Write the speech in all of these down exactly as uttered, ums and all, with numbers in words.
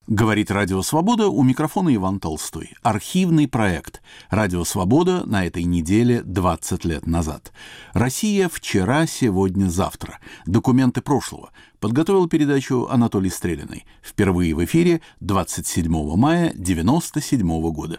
Говорит Радио Свобода, у микрофона Иван Толстой. Архивный проект. Радио Свобода на этой неделе двадцать лет назад. Россия вчера, сегодня, завтра. Документы прошлого. Подготовил передачу Анатолий Стрелиный. Впервые в эфире двадцать седьмого мая девяносто седьмого года.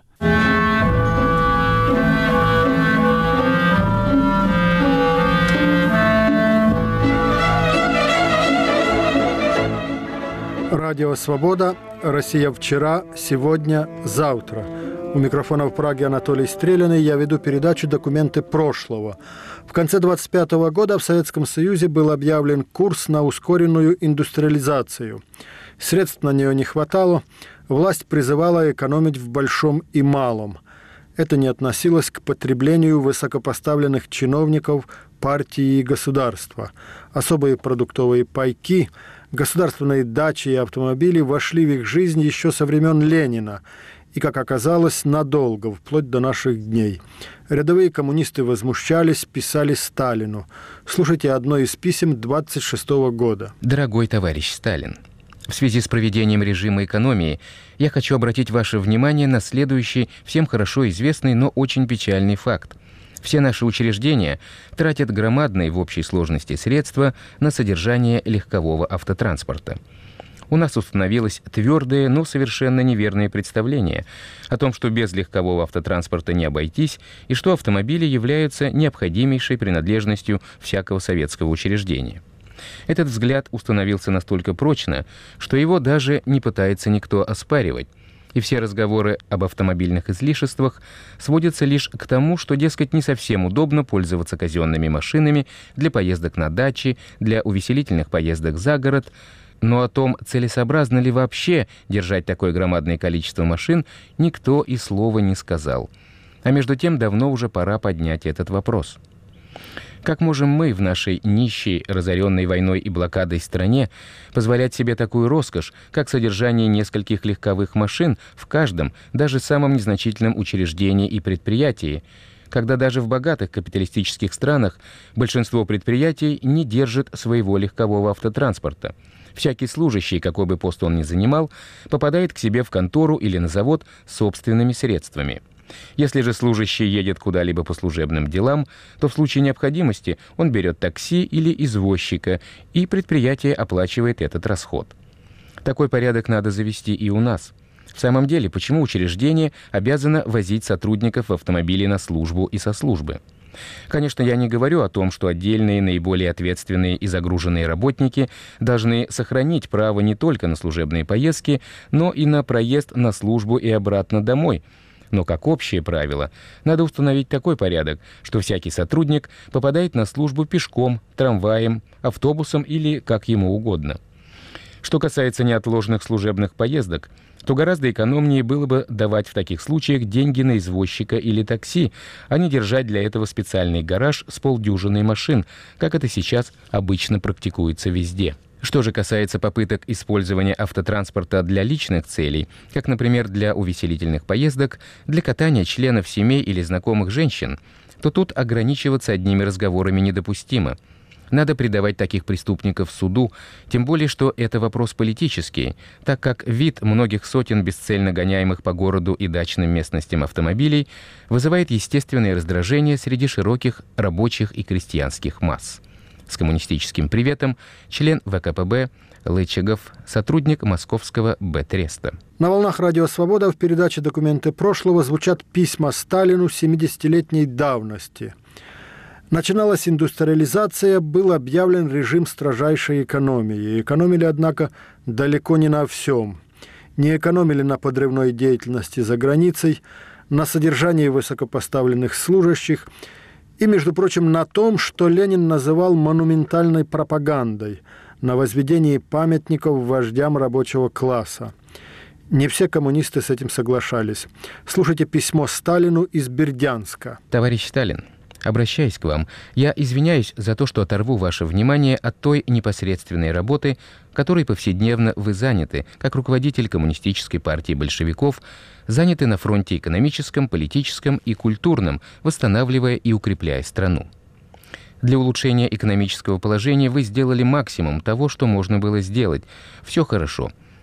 Радио «Свобода», Россия вчера, сегодня, завтра. У микрофона в Праге Анатолий Стрелиный. Я веду передачу «Документы прошлого». В конце двадцать пятого года в Советском Союзе был объявлен курс на ускоренную индустриализацию. Средств на нее не хватало. Власть призывала экономить в большом и малом. Это не относилось к потреблению высокопоставленных чиновников партии и государства. Особые продуктовые пайки, государственные дачи и автомобили вошли в их жизнь еще со времен Ленина и, как оказалось, надолго, вплоть до наших дней. Рядовые коммунисты возмущались, писали Сталину. Слушайте одно из писем двадцать шестого года. Дорогой товарищ Сталин, в связи с проведением режима экономии я хочу обратить ваше внимание на следующий, всем хорошо известный, но очень печальный факт. Все наши учреждения тратят громадные в общей сложности средства на содержание легкового автотранспорта. У нас установилось твердое, но совершенно неверное представление о том, что без легкового автотранспорта не обойтись, и что автомобили являются необходимейшей принадлежностью всякого советского учреждения. Этот взгляд установился настолько прочно, что его даже не пытается никто оспаривать. И все разговоры об автомобильных излишествах сводятся лишь к тому, что, дескать, не совсем удобно пользоваться казенными машинами для поездок на дачи, для увеселительных поездок за город. Но о том, целесообразно ли вообще держать такое громадное количество машин, никто и слова не сказал. А между тем давно уже пора поднять этот вопрос. Как можем мы в нашей нищей, разоренной войной и блокадой стране позволять себе такую роскошь, как содержание нескольких легковых машин в каждом, даже самом незначительном учреждении и предприятии, когда даже в богатых капиталистических странах большинство предприятий не держит своего легкового автотранспорта? Всякий служащий, какой бы пост он ни занимал, попадает к себе в контору или на завод собственными средствами. Если же служащий едет куда-либо по служебным делам, то в случае необходимости он берет такси или извозчика, и предприятие оплачивает этот расход. Такой порядок надо завести и у нас. В самом деле, почему учреждение обязано возить сотрудников в автомобиле на службу и со службы? Конечно, я не говорю о том, что отдельные, наиболее ответственные и загруженные работники должны сохранить право не только на служебные поездки, но и на проезд на службу и обратно домой. Но как общее правило, надо установить такой порядок, что всякий сотрудник попадает на службу пешком, трамваем, автобусом или как ему угодно. Что касается неотложных служебных поездок, то гораздо экономнее было бы давать в таких случаях деньги на извозчика или такси, а не держать для этого специальный гараж с полдюжиной машин, как это сейчас обычно практикуется везде. Что же касается попыток использования автотранспорта для личных целей, как, например, для увеселительных поездок, для катания членов семей или знакомых женщин, то тут ограничиваться одними разговорами недопустимо. Надо предавать таких преступников суду, тем более, что это вопрос политический, так как вид многих сотен бесцельно гоняемых по городу и дачным местностям автомобилей вызывает естественное раздражение среди широких рабочих и крестьянских масс. С коммунистическим приветом, член вэ ка пэ бэ Лычагов, сотрудник московского Б-треста. На волнах Радио Свобода в передаче «Документы прошлого» звучат письма Сталину семидесятилетней давности. Начиналась индустриализация, был объявлен режим строжайшей экономии. Экономили, однако, далеко не на всем. Не экономили на подрывной деятельности за границей, на содержании высокопоставленных служащих и, между прочим, на том, что Ленин называл монументальной пропагандой, на возведении памятников вождям рабочего класса. Не все коммунисты с этим соглашались. Слушайте письмо Сталину из Бердянска. Товарищ Сталин, обращаясь к вам, я извиняюсь за то, что оторву ваше внимание от той непосредственной работы, которой повседневно вы заняты, как руководитель Коммунистической партии большевиков, заняты на фронте экономическом, политическом и культурном, восстанавливая и укрепляя страну. Для улучшения экономического положения вы сделали максимум того, что можно было сделать. Все хорошо.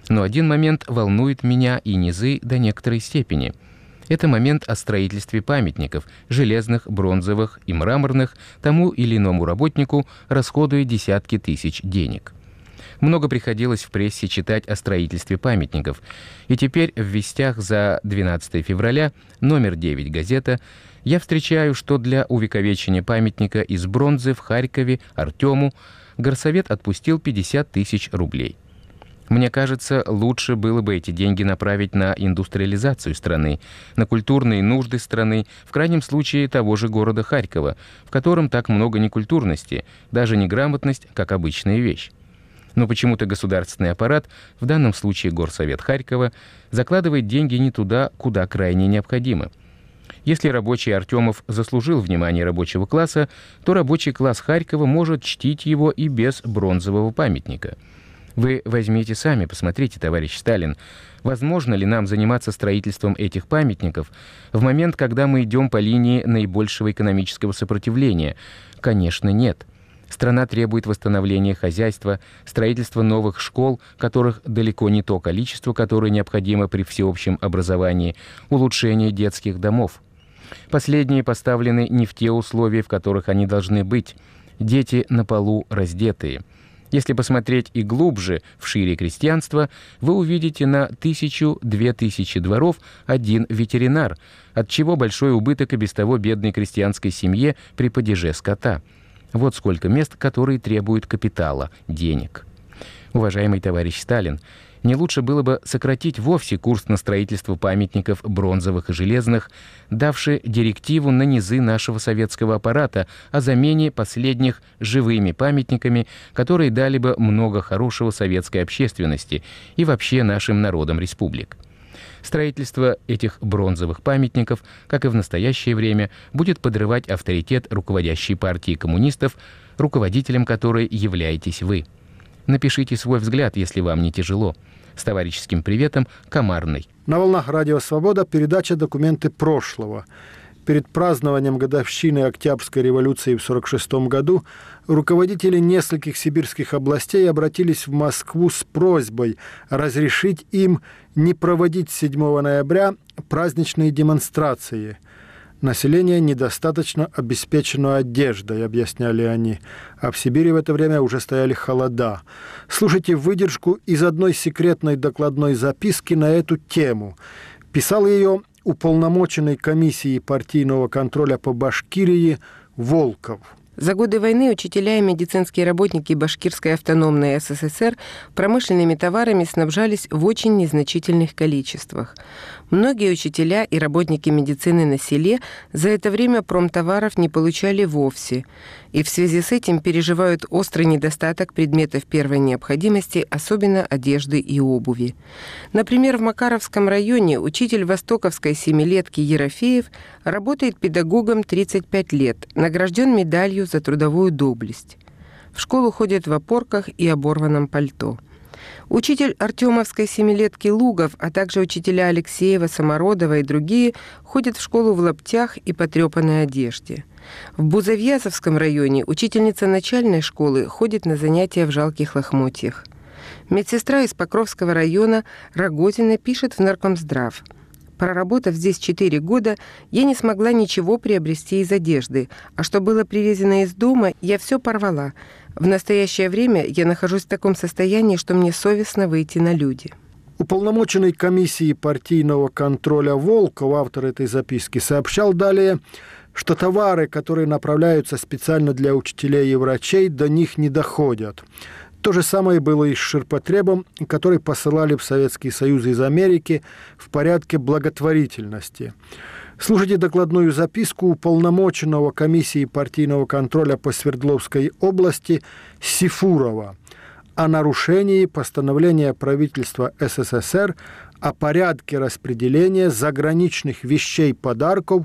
Но один момент волнует меня и низы до некоторой степени. Это момент о строительстве памятников, железных, бронзовых и мраморных, тому или иному работнику, расходуя десятки тысяч денег. Много приходилось в прессе читать о строительстве памятников. И теперь в «Вестях» за двенадцатое февраля, номер девять газета, я встречаю, что для увековечения памятника из бронзы в Харькове Артему горсовет отпустил пятьдесят тысяч рублей. Мне кажется, лучше было бы эти деньги направить на индустриализацию страны, на культурные нужды страны, в крайнем случае того же города Харькова, в котором так много некультурности, даже неграмотность, как обычная вещь. Но почему-то государственный аппарат, в данном случае Горсовет Харькова, закладывает деньги не туда, куда крайне необходимо. Если рабочий Артемов заслужил внимание рабочего класса, то рабочий класс Харькова может чтить его и без бронзового памятника. Вы возьмите сами, посмотрите, товарищ Сталин, возможно ли нам заниматься строительством этих памятников в момент, когда мы идем по линии наибольшего экономического сопротивления? Конечно, нет. Страна требует восстановления хозяйства, строительства новых школ, которых далеко не то количество, которое необходимо при всеобщем образовании, улучшения детских домов. Последние поставлены не в те условия, в которых они должны быть. Дети на полу раздетые. Если посмотреть и глубже, в шире крестьянства, вы увидите на тысячу-две тысячи дворов один ветеринар, отчего большой убыток и без того бедной крестьянской семье при падеже скота. Вот сколько мест, которые требуют капитала, денег. Уважаемый товарищ Сталин, не лучше было бы сократить вовсе курс на строительство памятников бронзовых и железных, давши директиву на низы нашего советского аппарата о замене последних живыми памятниками, которые дали бы много хорошего советской общественности и вообще нашим народам республик. Строительство этих бронзовых памятников, как и в настоящее время, будет подрывать авторитет руководящей партии коммунистов, руководителем которой являетесь вы. Напишите свой взгляд, если вам не тяжело. С товарищеским приветом, Комарный. На волнах Радио Свобода передача «Документы прошлого». Перед празднованием годовщины Октябрьской революции в сорок шестом году руководители нескольких сибирских областей обратились в Москву с просьбой разрешить им не проводить седьмого ноября праздничные демонстрации. Население недостаточно обеспечено одеждой, объясняли они, а в Сибири в это время уже стояли холода. Слушайте выдержку из одной секретной докладной записки на эту тему. Писал ее уполномоченный комиссией партийного контроля по Башкирии Волков. За годы войны учителя и медицинские работники Башкирской автономной СССР промышленными товарами снабжались в очень незначительных количествах. Многие учителя и работники медицины на селе за это время промтоваров не получали вовсе, и в связи с этим переживают острый недостаток предметов первой необходимости, особенно одежды и обуви. Например, в Макаровском районе учитель Востоковской семилетки Ерофеев работает педагогом тридцать пять лет, награжден медалью за трудовую доблесть. В школу ходит в опорках и оборванном пальто. Учитель Артемовской семилетки Лугов, а также учителя Алексеева, Самородова и другие ходят в школу в лаптях и потрепанной одежде. В Бузовьязовском районе учительница начальной школы ходит на занятия в жалких лохмотьях. Медсестра из Покровского района Рогозина пишет в Наркомздрав: «Проработав здесь четыре года, я не смогла ничего приобрести из одежды, а что было привезено из дома, я все порвала. В настоящее время я нахожусь в таком состоянии, что мне совестно выйти на люди». Уполномоченный комиссии партийного контроля Волков, автор этой записки, сообщал далее, что товары, которые направляются специально для учителей и врачей, до них не доходят. То же самое было и с ширпотребом, который посылали в Советский Союз из Америки в порядке благотворительности. Слушайте докладную записку уполномоченного комиссии партийного контроля по Свердловской области Сифурова о нарушении постановления правительства СССР о порядке распределения заграничных вещей подарков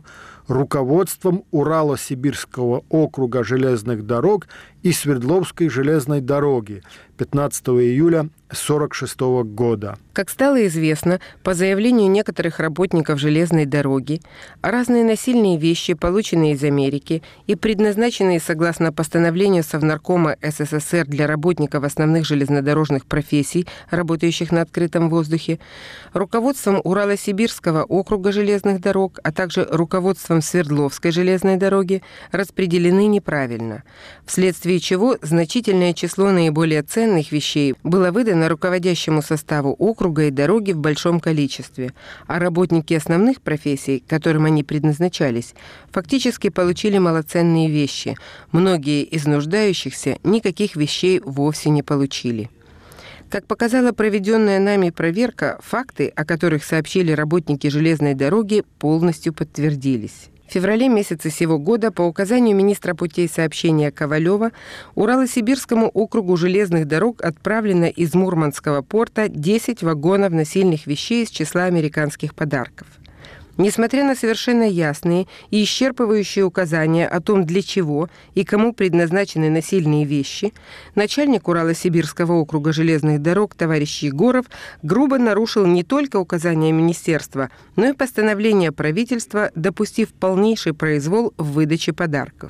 руководством Урало-Сибирского округа железных дорог и Свердловской железной дороги пятнадцатого июля сорок шестого года. Как стало известно, по заявлению некоторых работников железной дороги, разные насильные вещи, полученные из Америки и предназначенные согласно постановлению Совнаркома СССР для работников основных железнодорожных профессий, работающих на открытом воздухе, руководством Урало-Сибирского округа железных дорог, а также руководством Свердловской железной дороги распределены неправильно, вследствие чего значительное число наиболее ценных вещей было выдано руководящему составу округа и дороги в большом количестве, а работники основных профессий, которым они предназначались, фактически получили малоценные вещи. Многие из нуждающихся никаких вещей вовсе не получили. Как показала проведенная нами проверка, факты, о которых сообщили работники железной дороги, полностью подтвердились. В феврале месяце сего года по указанию министра путей сообщения Ковалева Урало-Сибирскому округу железных дорог отправлено из Мурманского порта десять вагонов насильных вещей из числа американских подарков. Несмотря на совершенно ясные и исчерпывающие указания о том, для чего и кому предназначены насильные вещи, начальник Урало-Сибирского округа железных дорог товарищ Егоров грубо нарушил не только указания министерства, но и постановление правительства, допустив полнейший произвол в выдаче подарков.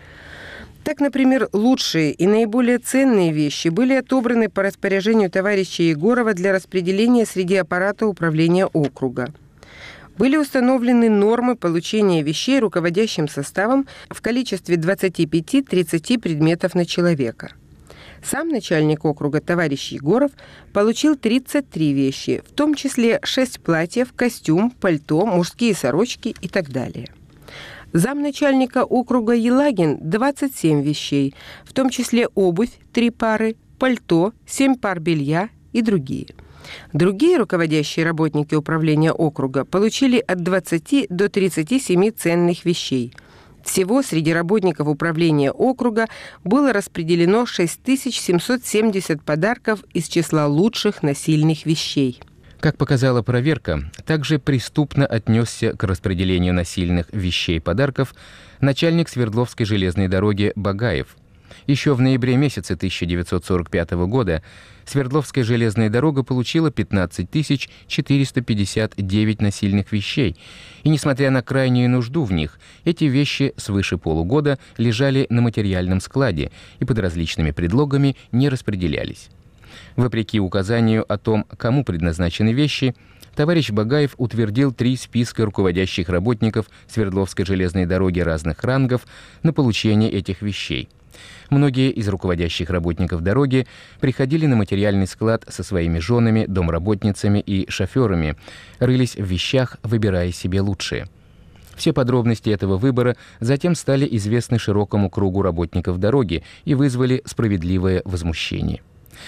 Так, например, лучшие и наиболее ценные вещи были отобраны по распоряжению товарища Егорова для распределения среди аппарата управления округа. Были установлены нормы получения вещей руководящим составом в количестве двадцати пяти - тридцати предметов на человека. Сам начальник округа товарищ Егоров получил тридцать три вещи, в том числе шесть платьев, костюм, пальто, мужские сорочки и так далее. Замначальника округа Елагин – двадцать семь вещей, в том числе обувь – три пары, пальто, семь пар белья и другие. Другие руководящие работники управления округа получили от двадцати до тридцати семи ценных вещей. Всего среди работников управления округа было распределено шесть тысяч семьсот семьдесят подарков из числа лучших насильных вещей. Как показала проверка, также преступно отнесся к распределению насильных вещей подарков начальник Свердловской железной дороги Багаев. Еще в ноябре месяце тысяча девятьсот сорок пятого года Свердловская железная дорога получила пятнадцать тысяч четыреста пятьдесят девять насильных вещей, и, несмотря на крайнюю нужду в них, эти вещи свыше полугода лежали на материальном складе и под различными предлогами не распределялись. Вопреки указанию о том, кому предназначены вещи, товарищ Багаев утвердил три списка руководящих работников Свердловской железной дороги разных рангов на получение этих вещей. Многие из руководящих работников дороги приходили на материальный склад со своими женами, домработницами и шоферами, рылись в вещах, выбирая себе лучшие. Все подробности этого выбора затем стали известны широкому кругу работников дороги и вызвали справедливое возмущение.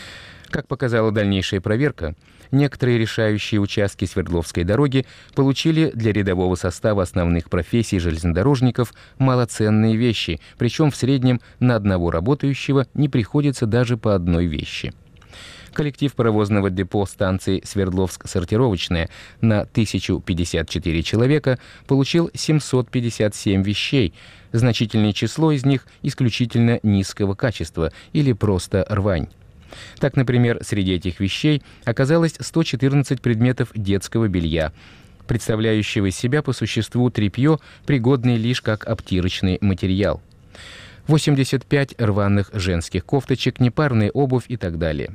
Как показала дальнейшая проверка, некоторые решающие участки Свердловской дороги получили для рядового состава основных профессий железнодорожников малоценные вещи, причем в среднем на одного работающего не приходится даже по одной вещи. Коллектив паровозного депо станции Свердловск-Сортировочная на тысячу пятьдесят четыре человека получил семьсот пятьдесят семь вещей, значительное число из них исключительно низкого качества или просто рвань. Так, например, среди этих вещей оказалось сто четырнадцать предметов детского белья, представляющего из себя по существу тряпье, пригодное лишь как обтирочный материал, восемьдесят пять рваных женских кофточек, непарная обувь и так далее.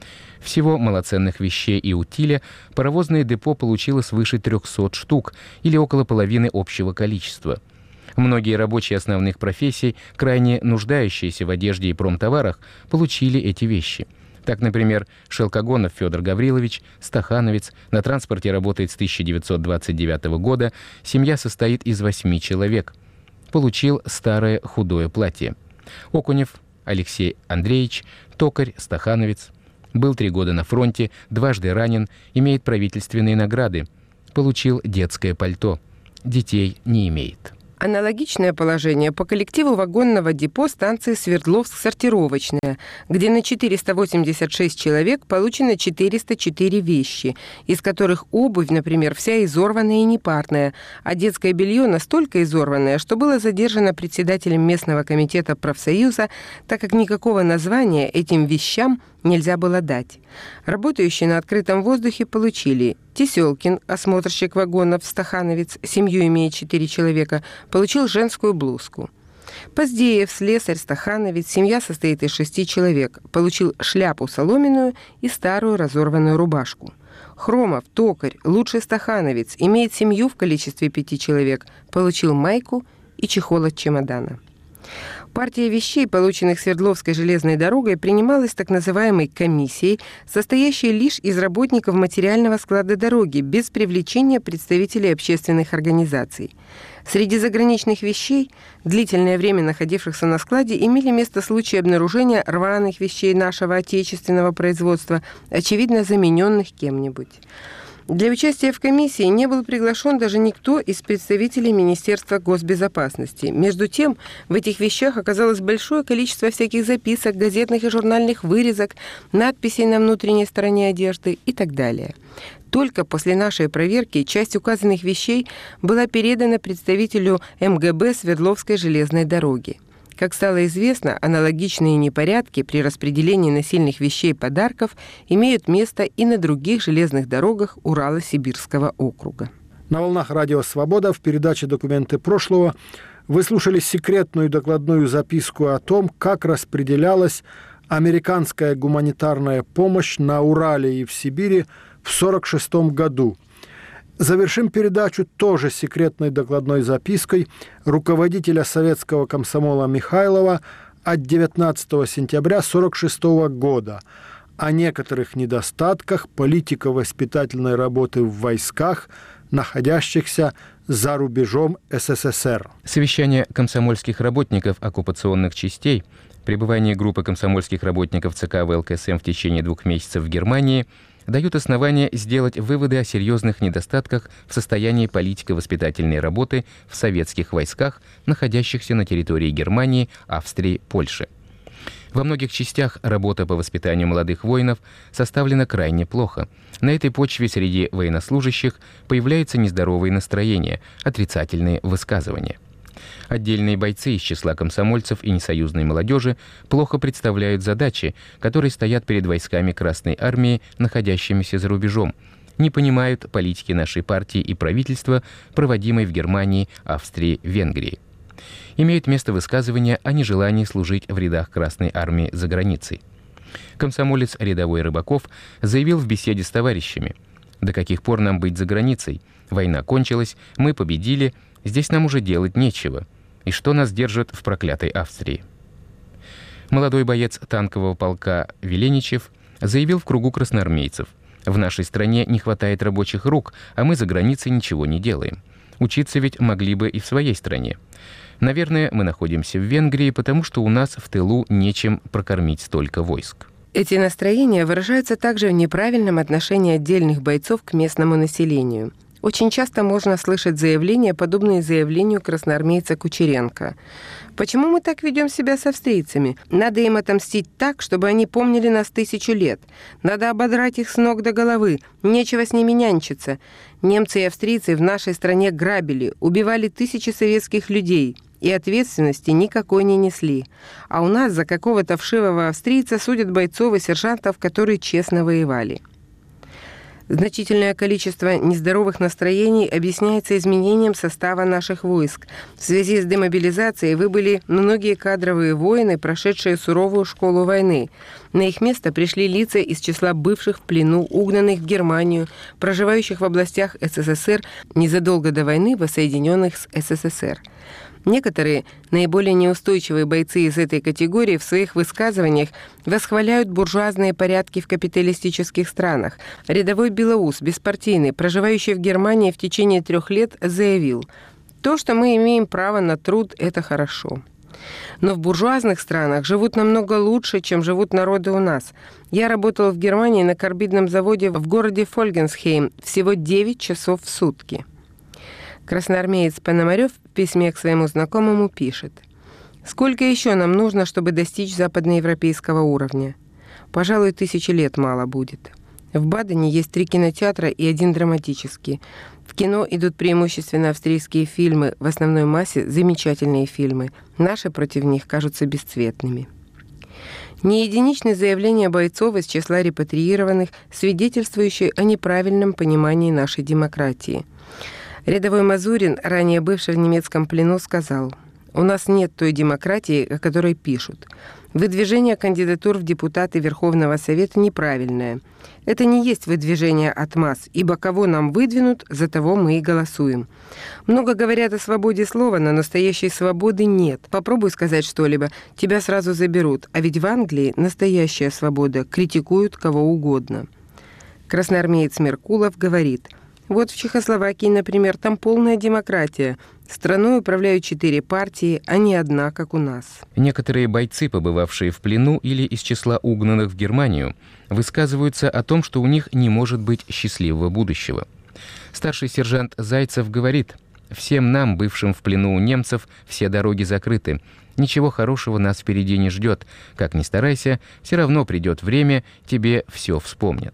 Всего малоценных вещей и утиля паровозное депо получило свыше трехсот штук, или около половины общего количества. Многие рабочие основных профессий, крайне нуждающиеся в одежде и промтоварах, получили эти вещи. Так, например, Шелкогонов Федор Гаврилович, стахановец, на транспорте работает с тысяча девятьсот двадцать девятого года, семья состоит из восьми человек. Получил старое худое платье. Окунев Алексей Андреевич, токарь, стахановец. Был три года на фронте, дважды ранен, имеет правительственные награды. Получил детское пальто. Детей не имеет. Аналогичное положение по коллективу вагонного депо станции Свердловск-Сортировочная, где на четыреста восемьдесят шесть человек получено четыреста четыре вещи, из которых обувь, например, вся изорванная и непарная, а детское белье настолько изорванное, что было задержано председателем местного комитета профсоюза, так как никакого названия этим вещам нельзя было дать. Работающие на открытом воздухе получили: Теселкин, осмотрщик вагонов, стахановец, семью имеет четыре человека, получил женскую блузку. Поздеев, слесарь, стахановец, семья состоит из шести человек, получил шляпу соломенную и старую разорванную рубашку. Хромов, токарь, лучший стахановец, имеет семью в количестве пяти человек, получил майку и чехол от чемодана. Партия вещей, полученных Свердловской железной дорогой, принималась так называемой комиссией, состоящей лишь из работников материального склада дороги, без привлечения представителей общественных организаций. Среди заграничных вещей, длительное время находившихся на складе, имели место случаи обнаружения рваных вещей нашего отечественного производства, очевидно замененных кем-нибудь. Для участия в комиссии не был приглашен даже никто из представителей Министерства госбезопасности. Между тем, в этих вещах оказалось большое количество всяких записок, газетных и журнальных вырезок, надписей на внутренней стороне одежды и так далее. Только после нашей проверки часть указанных вещей была передана представителю эм гэ бэ Свердловской железной дороги. Как стало известно, аналогичные непорядки при распределении насильных вещей и подарков имеют место и на других железных дорогах Урало-Сибирского округа. На волнах Радио Свобода в передаче «Документы прошлого» вы слушали секретную докладную записку о том, как распределялась американская гуманитарная помощь на Урале и в Сибири в сорок шестом году. Завершим передачу тоже секретной докладной запиской руководителя советского комсомола Михайлова от девятнадцатого сентября сорок шестого года о некоторых недостатках политико-воспитательной работы в войсках, находящихся за рубежом эс эс эс эр. Совещание комсомольских работников оккупационных частей, пребывание группы комсомольских работников ЦК вэ эл ка эс эм в течение двух месяцев в Германии дают основания сделать выводы о серьезных недостатках в состоянии политико-воспитательной работы в советских войсках, находящихся на территории Германии, Австрии, Польши. Во многих частях работа по воспитанию молодых воинов составлена крайне плохо. На этой почве среди военнослужащих появляются нездоровые настроения, отрицательные высказывания. Отдельные бойцы из числа комсомольцев и несоюзной молодежи плохо представляют задачи, которые стоят перед войсками Красной Армии, находящимися за рубежом, не понимают политики нашей партии и правительства, проводимой в Германии, Австрии, Венгрии. Имеют место высказывания о нежелании служить в рядах Красной Армии за границей. Комсомолец рядовой Рыбаков заявил в беседе с товарищами: «До каких пор нам быть за границей? Война кончилась, мы победили, здесь нам уже делать нечего. И что нас держит в проклятой Австрии?» Молодой боец танкового полка Веленичев заявил в кругу красноармейцев: «В нашей стране не хватает рабочих рук, а мы за границей ничего не делаем. Учиться ведь могли бы и в своей стране. Наверное, мы находимся в Венгрии, потому что у нас в тылу нечем прокормить столько войск». Эти настроения выражаются также в неправильном отношении отдельных бойцов к местному населению. Очень часто можно слышать заявления, подобные заявлению красноармейца Кучеренко. «Почему мы так ведем себя с австрийцами? Надо им отомстить так, чтобы они помнили нас тысячу лет. Надо ободрать их с ног до головы. Нечего с ними нянчиться. Немцы и австрийцы в нашей стране грабили, убивали тысячи советских людей. И ответственности никакой не несли. А у нас за какого-то вшивого австрийца судят бойцов и сержантов, которые честно воевали». Значительное количество нездоровых настроений объясняется изменением состава наших войск. В связи с демобилизацией выбыли многие кадровые воины, прошедшие суровую школу войны. На их место пришли лица из числа бывших в плену, угнанных в Германию, проживающих в областях эс эс эс эр незадолго до войны, воссоединенных с эс эс эс эр. Некоторые наиболее неустойчивые бойцы из этой категории в своих высказываниях восхваляют буржуазные порядки в капиталистических странах. Рядовой белоус, беспартийный, проживающий в Германии в течение трех лет, заявил: «То, что мы имеем право на труд, это хорошо». Но в буржуазных странах живут намного лучше, чем живут народы у нас. Я работал в Германии на карбидном заводе в городе Фольгенсхейм всего девять часов в сутки. Красноармеец Пономарев в письме к своему знакомому пишет: «Сколько еще нам нужно, чтобы достичь западноевропейского уровня? Пожалуй, тысячи лет мало будет. В Бадене есть три кинотеатра и один драматический. В кино идут преимущественно австрийские фильмы, в основной массе замечательные фильмы. Наши против них кажутся бесцветными». Не единичны заявления бойцов из числа репатриированных, свидетельствующие о неправильном понимании нашей демократии. Рядовой Мазурин, ранее бывший в немецком плену, сказал: «У нас нет той демократии, о которой пишут. Выдвижение кандидатур в депутаты Верховного Совета неправильное. Это не есть выдвижение от масс, ибо кого нам выдвинут, за того мы и голосуем. Много говорят о свободе слова, но настоящей свободы нет. Попробуй сказать что-либо, тебя сразу заберут, а ведь в Англии настоящая свобода, критикуют кого угодно». Красноармеец Меркулов говорит: «Вот в Чехословакии, например, там полная демократия. Страной управляют четыре партии, а не одна, как у нас». Некоторые бойцы, побывавшие в плену или из числа угнанных в Германию, высказываются о том, что у них не может быть счастливого будущего. Старший сержант Зайцев говорит: «Всем нам, бывшим в плену у немцев, все дороги закрыты. Ничего хорошего нас впереди не ждет. Как ни старайся, все равно придет время, тебе все вспомнят».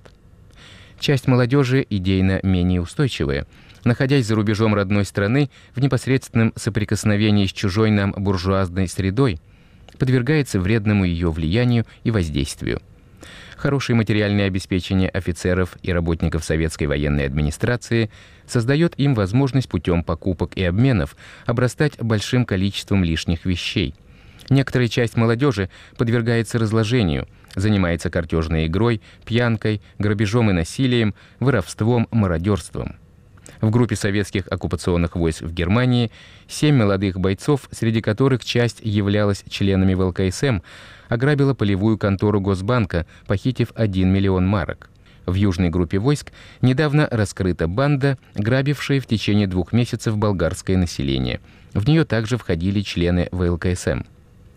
Часть молодежи идейно менее устойчивая. Находясь за рубежом родной страны, в непосредственном соприкосновении с чужой нам буржуазной средой, подвергается вредному ее влиянию и воздействию. Хорошее материальное обеспечение офицеров и работников советской военной администрации создает им возможность путем покупок и обменов обрастать большим количеством лишних вещей. Некоторая часть молодежи подвергается разложению, занимается картежной игрой, пьянкой, грабежом и насилием, воровством, мародерством. В группе советских оккупационных войск в Германии семь молодых бойцов, среди которых часть являлась членами вэ эл ка эс эм, ограбила полевую контору Госбанка, похитив один миллион марок. В южной группе войск недавно раскрыта банда, грабившая в течение двух месяцев болгарское население. В нее также входили члены вэ эл ка эс эм.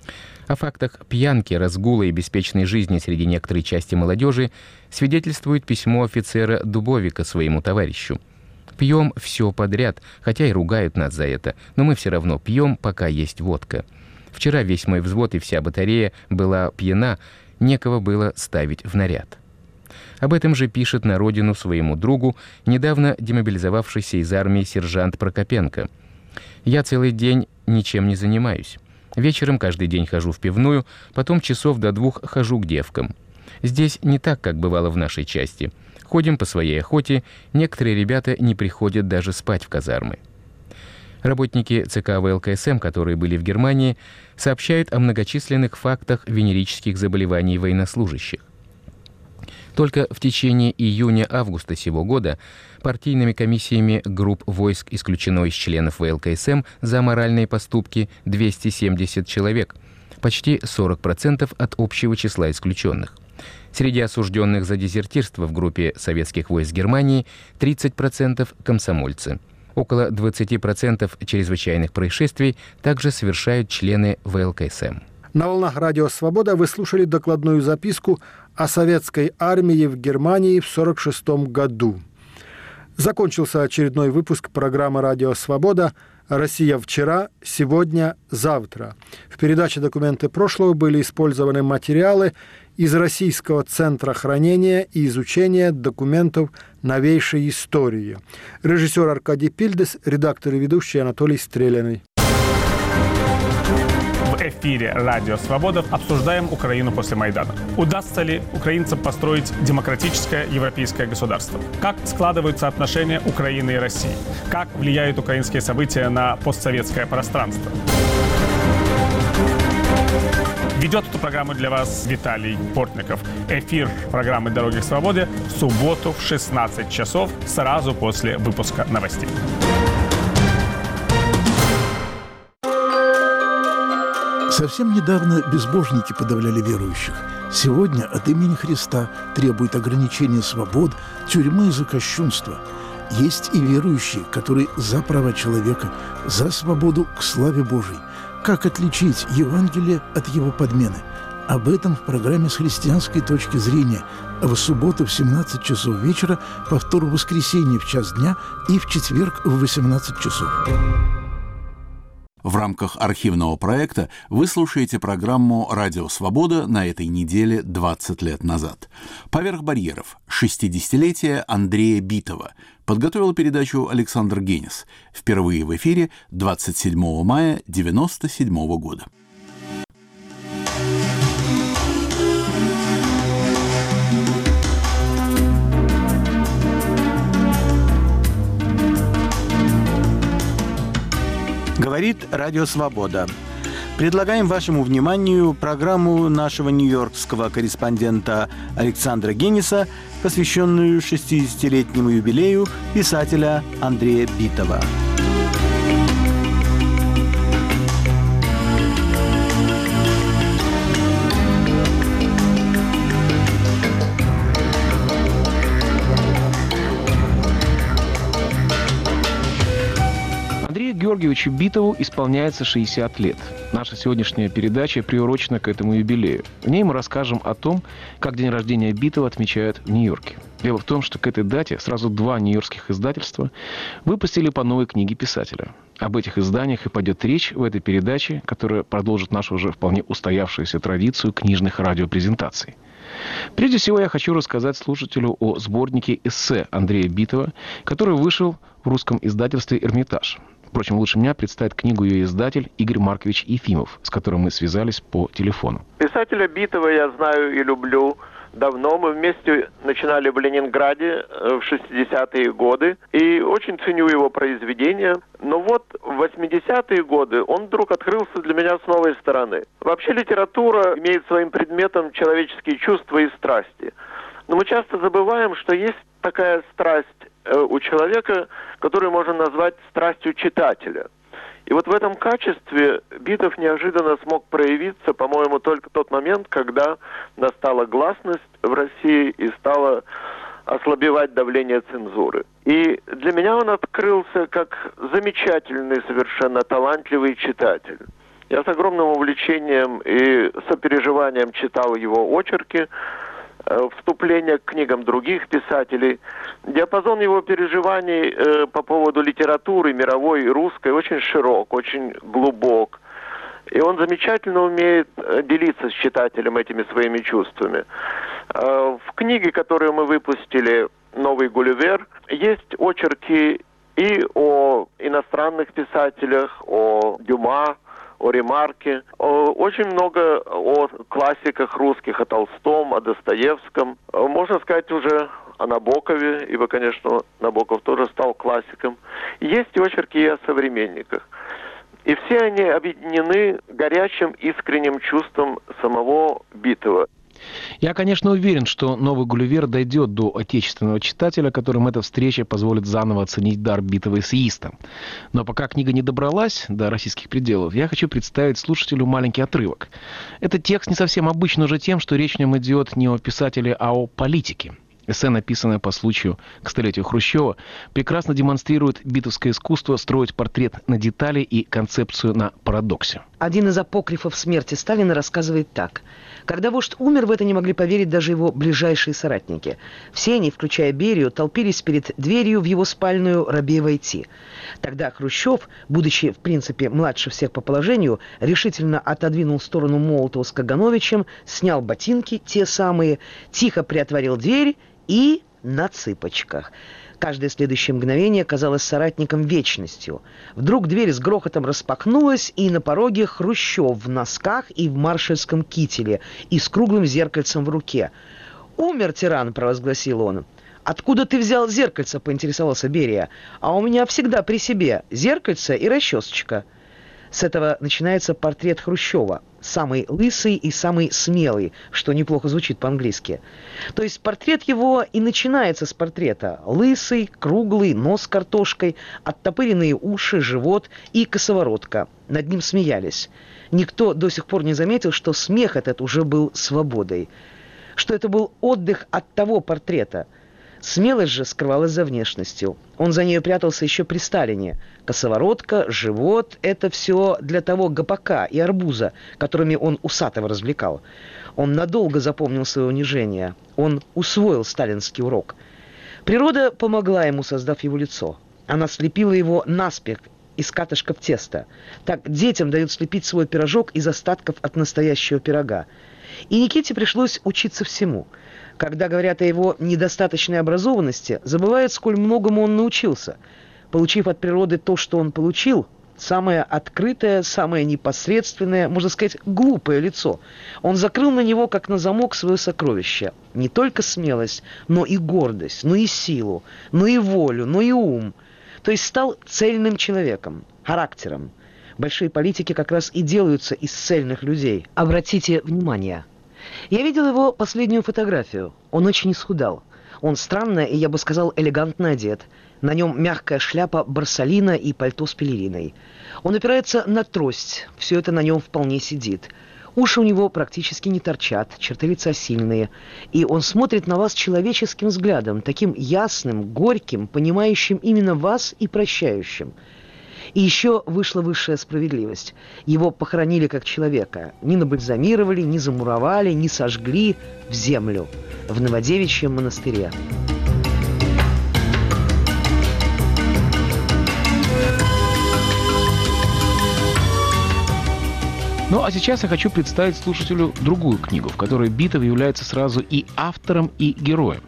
О фактах пьянки, разгула и беспечной жизни среди некоторой части молодежи свидетельствует письмо офицера Дубовика своему товарищу. «Пьем все подряд, хотя и ругают нас за это, но мы все равно пьем, пока есть водка. Вчера весь мой взвод и вся батарея была пьяна, некого было ставить в наряд». Об этом же пишет на родину своему другу, недавно демобилизовавшийся из армии сержант Прокопенко. «Я целый день ничем не занимаюсь. Вечером каждый день хожу в пивную, потом часов до двух хожу к девкам. Здесь не так, как бывало в нашей части. Ходим по своей охоте, некоторые ребята не приходят даже спать в казармы». Работники ЦК вэ эл ка эс эм, которые были в Германии, сообщают о многочисленных фактах венерических заболеваний военнослужащих. Только в течение июня-августа сего года партийными комиссиями групп войск исключено из членов вэ эл ка эс эм за аморальные поступки двести семьдесят человек, почти сорок процентов от общего числа исключенных. Среди осужденных за дезертирство в группе советских войск Германии тридцать процентов комсомольцы. Около двадцать процентов чрезвычайных происшествий также совершают члены вэ эл ка эс эм. На волнах Радио Свобода вы слушали докладную записку о советской армии в Германии в сорок шестом году. Закончился очередной выпуск программы «Радио Свобода» «Россия вчера, сегодня, завтра». В передаче «Документы прошлого» были использованы материалы из Российского центра хранения и изучения документов новейшей истории. Режиссер Аркадий Пильдес, редактор и ведущий Анатолий Стреляный. В эфире «Радио Свобода» обсуждаем Украину после Майдана. Удастся ли украинцам построить демократическое европейское государство? Как складываются отношения Украины и России? Как влияют украинские события на постсоветское пространство? Ведет эту программу для вас Виталий Портников. Эфир программы «Дороги к свободе» в субботу в шестнадцать часов, сразу после выпуска новостей. Совсем недавно безбожники подавляли верующих. Сегодня от имени Христа требуют ограничения свобод, тюрьмы за кощунство. Есть и верующие, которые за права человека, за свободу к славе Божией. Как отличить Евангелие от его подмены? Об этом в программе «С христианской точки зрения». В субботу в семнадцать часов вечера, повтор в воскресенье в час дня и в четверг в восемнадцать часов. В рамках архивного проекта вы слушаете программу «Радио Свобода» на этой неделе двадцать лет назад. «Поверх барьеров. шестидесятилетие Андрея Битова». Подготовил передачу Александр Генис. Впервые в эфире двадцать седьмого мая девяносто седьмого года. Говорит Радио Свобода. Предлагаем вашему вниманию программу нашего нью-йоркского корреспондента Александра Гениса, посвященную шестидесятилетнему юбилею писателя Андрея Битова. Георгиевичу Битову исполняется шестьдесят лет. Наша сегодняшняя передача приурочена к этому юбилею. В ней мы расскажем о том, как день рождения Битова отмечают в Нью-Йорке. Дело в том, что к этой дате сразу два нью-йоркских издательства выпустили по новой книге писателя. Об этих изданиях и пойдет речь в этой передаче, которая продолжит нашу уже вполне устоявшуюся традицию книжных радиопрезентаций. Прежде всего, я хочу рассказать слушателю о сборнике эссе Андрея Битова, который вышел в русском издательстве «Эрмитаж». Впрочем, лучше меня представит книгу ее издатель Игорь Маркович Ефимов, с которым мы связались по телефону. Писателя Битова я знаю и люблю давно. Мы вместе начинали в Ленинграде в шестидесятые годы. И очень ценю его произведения. Но вот в восьмидесятые годы он вдруг открылся для меня с новой стороны. Вообще литература имеет своим предметом человеческие чувства и страсти. Но мы часто забываем, что есть такая страсть у человека, которую можно назвать страстью читателя. И вот в этом качестве Битов неожиданно смог проявиться, по-моему, только в тот момент, когда настала гласность в России и стало ослабевать давление цензуры. И для меня он открылся как замечательный, совершенно талантливый читатель. Я с огромным увлечением и сопереживанием читал его очерки, вступление к книгам других писателей. Диапазон его переживаний э, по поводу литературы мировой и русской очень широк, очень глубок. И он замечательно умеет делиться с читателем этими своими чувствами. Э, в книге, которую мы выпустили «Новый Гулливер», есть очерки и о иностранных писателях, о Дюма, о Ремарке, очень много о классиках русских, о Толстом, о Достоевском. Можно сказать уже о Набокове, ибо, конечно, Набоков тоже стал классиком. Есть и очерки и о современниках. И все они объединены горячим, искренним чувством самого Битова. Я, конечно, уверен, что «Новый Гулливер» дойдет до отечественного читателя, которым эта встреча позволит заново оценить дар Битова эссеиста. Но пока книга не добралась до российских пределов, я хочу представить слушателю маленький отрывок. Этот текст не совсем обычный уже тем, что речь в нем идет не о писателе, а о политике. Эссе, написанное по случаю к столетию Хрущева, прекрасно демонстрирует битовское искусство строить портрет на детали и концепцию на парадоксе. Один из апокрифов смерти Сталина рассказывает так. Когда вождь умер, в это не могли поверить даже его ближайшие соратники. Все они, включая Берию, толпились перед дверью в его спальную рабе войти. Тогда Хрущев, будучи, в принципе, младше всех по положению, решительно отодвинул в сторону Молотова с Кагановичем, снял ботинки, те самые, тихо приотворил дверь и на цыпочках. Каждое следующее мгновение казалось соратникам вечностью. Вдруг дверь с грохотом распахнулась, и на пороге Хрущев в носках и в маршальском кителе, и с круглым зеркальцем в руке. «Умер тиран», — провозгласил он. «Откуда ты взял зеркальце?» — поинтересовался Берия. «А у меня всегда при себе зеркальце и расчесочка». С этого начинается портрет Хрущева. Самый лысый и самый смелый, что неплохо звучит по-английски. То есть портрет его и начинается с портрета. Лысый, круглый, нос с картошкой, оттопыренные уши, живот и косоворотка. Над ним смеялись. Никто до сих пор не заметил, что смех этот уже был свободой. Что это был отдых от того портрета. Смелость же скрывалась за внешностью. Он за нее прятался еще при Сталине. Косоворотка, живот – это все для того гопака и арбуза, которыми он Усатого развлекал. Он надолго запомнил свое унижение. Он усвоил сталинский урок. Природа помогла ему, создав его лицо. Она слепила его наспех из катышков теста. Так детям дают слепить свой пирожок из остатков от настоящего пирога. И Никите пришлось учиться всему. Когда говорят о его недостаточной образованности, забывают, сколь многому он научился. Получив от природы то, что он получил, самое открытое, самое непосредственное, можно сказать, глупое лицо, он закрыл на него, как на замок, свое сокровище. Не только смелость, но и гордость, но и силу, но и волю, но и ум. То есть стал цельным человеком, характером. Большие политики как раз и делаются из цельных людей. Обратите внимание. Я видел его последнюю фотографию. Он очень исхудал. Он странно и, я бы сказал, элегантно одет. На нем мягкая шляпа Барсалина и пальто с пелериной. Он опирается на трость. Все это на нем вполне сидит. Уши у него практически не торчат, черты лица сильные. И он смотрит на вас человеческим взглядом, таким ясным, горьким, понимающим именно вас и прощающим. И еще вышла высшая справедливость. Его похоронили как человека. Не набальзамировали, не замуровали, не сожгли в землю в Новодевичьем монастыре. Ну, а сейчас я хочу представить слушателю другую книгу, в которой Битов является сразу и автором, и героем.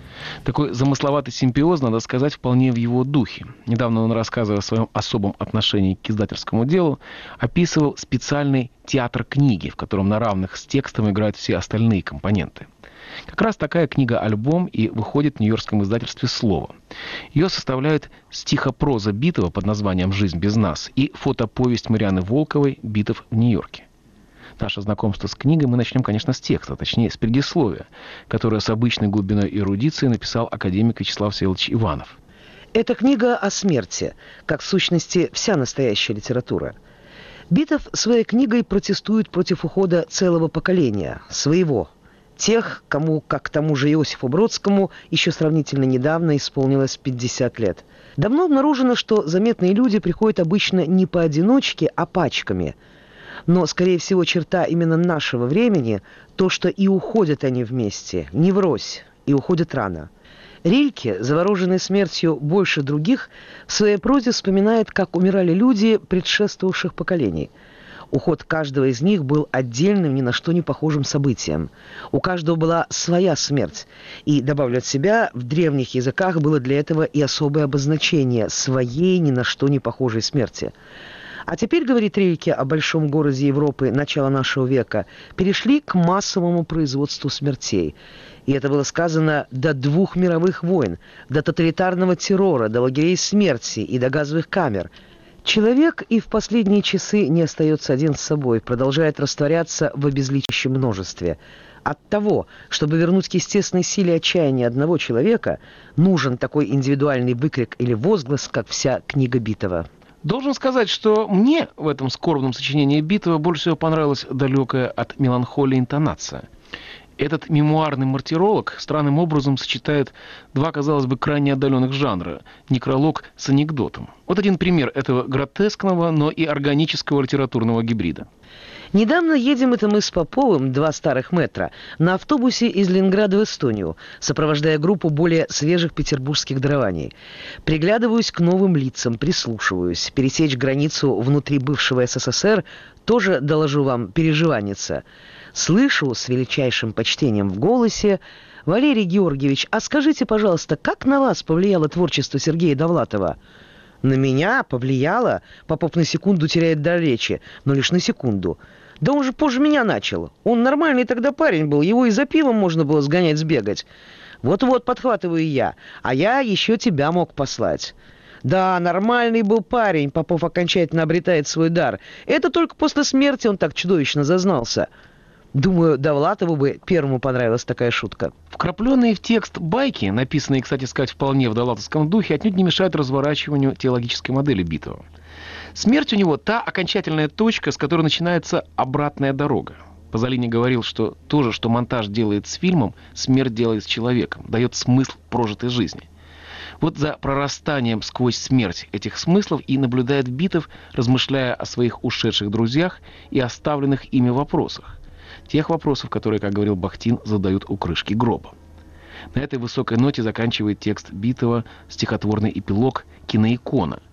Такой замысловатый симбиоз, надо сказать, вполне в его духе. Недавно он, рассказывая о своем особом отношении к издательскому делу, описывал специальный театр книги, в котором на равных с текстом играют все остальные компоненты. Как раз такая книга-альбом и выходит в нью-йоркском издательстве «Слово». Ее составляют стихопроза Битова под названием «Жизнь без нас» и фотоповесть Марианы Волковой «Битов в Нью-Йорке». Наше знакомство с книгой мы начнем, конечно, с текста, точнее, с предисловия, которое с обычной глубиной эрудиции написал академик Вячеслав Всеволодович Иванов. Это книга о смерти, как в сущности вся настоящая литература. Битов своей книгой протестует против ухода целого поколения, своего, тех, кому, как тому же Иосифу Бродскому, еще сравнительно недавно исполнилось пятьдесят лет. Давно обнаружено, что заметные люди приходят обычно не поодиночке, а пачками. Но, скорее всего, черта именно нашего времени – то, что и уходят они вместе, не врозь, и уходят рано. Рильке, завороженный смертью больше других, в своей прозе вспоминает, как умирали люди предшествовавших поколений. Уход каждого из них был отдельным, ни на что не похожим событием. У каждого была своя смерть. И, добавлю от себя, в древних языках было для этого и особое обозначение своей ни на что не похожей смерти. А теперь, говорит Рильке о большом городе Европы начала нашего века, перешли к массовому производству смертей. И это было сказано до двух мировых войн, до тоталитарного террора, до лагерей смерти и до газовых камер. Человек и в последние часы не остается один с собой, продолжает растворяться в обезличащем множестве. От того, чтобы вернуть к естественной силе отчаяния одного человека, нужен такой индивидуальный выкрик или возглас, как вся книга Битова. Должен сказать, что мне в этом скорбном сочинении Битова больше всего понравилась далекая от меланхолии интонация. Этот мемуарный мартиролог странным образом сочетает два, казалось бы, крайне отдаленных жанра – некролог с анекдотом. Вот один пример этого гротескного, но и органического литературного гибрида. Недавно едем это мы с Поповым, два старых метра, на автобусе из Ленинграда в Эстонию, сопровождая группу более свежих петербургских дарований. Приглядываюсь к новым лицам, прислушиваюсь. Пересечь границу внутри бывшего СССР тоже, доложу вам, переживанница. Слышу с величайшим почтением в голосе: «Валерий Георгиевич, а скажите, пожалуйста, как на вас повлияло творчество Сергея Довлатова?» «На меня повлияло?» Попов на секунду теряет дар речи, но лишь на секунду. «Да он же позже меня начал. Он нормальный тогда парень был, его и за пивом можно было сгонять-сбегать». «Вот-вот, подхватываю я, а я еще тебя мог послать». «Да, нормальный был парень», Попов окончательно обретает свой дар. «Это только после смерти он так чудовищно зазнался». Думаю, Довлатову бы первому понравилась такая шутка. Вкрапленные в текст байки, написанные, кстати сказать, вполне в довлатовском духе, отнюдь не мешают разворачиванию теологической модели Битова. Смерть у него та окончательная точка, с которой начинается обратная дорога. Пазолини говорил, что то же, что монтаж делает с фильмом, смерть делает с человеком, дает смысл прожитой жизни. Вот за прорастанием сквозь смерть этих смыслов и наблюдает Битов, размышляя о своих ушедших друзьях и оставленных ими вопросах. Тех вопросов, которые, как говорил Бахтин, задают у крышки гроба. На этой высокой ноте заканчивает текст Битова стихотворный эпилог «Киноикона».